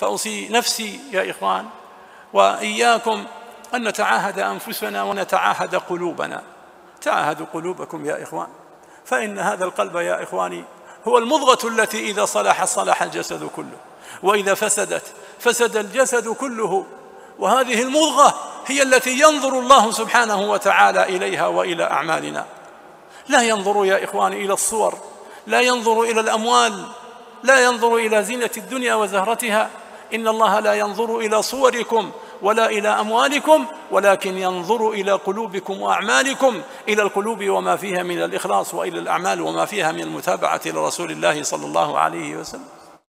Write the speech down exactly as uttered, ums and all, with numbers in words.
فأوصي نفسي يا إخوان وإياكم أن نتعاهد أنفسنا ونتعاهد قلوبنا. تعاهدوا قلوبكم يا إخوان، فإن هذا القلب يا إخواني هو المضغة التي إذا صلح صلح الجسد كله، وإذا فسدت فسد الجسد كله. وهذه المضغة هي التي ينظر الله سبحانه وتعالى إليها وإلى أعمالنا. لا ينظر يا إخواني إلى الصور، لا ينظر إلى الأموال، لا ينظر إلى زينة الدنيا وزهرتها. إن الله لا ينظر إلى صوركم ولا إلى أموالكم، ولكن ينظر إلى قلوبكم وأعمالكم، إلى القلوب وما فيها من الإخلاص، وإلى الأعمال وما فيها من المتابعة لرسول الله صلى الله عليه وسلم.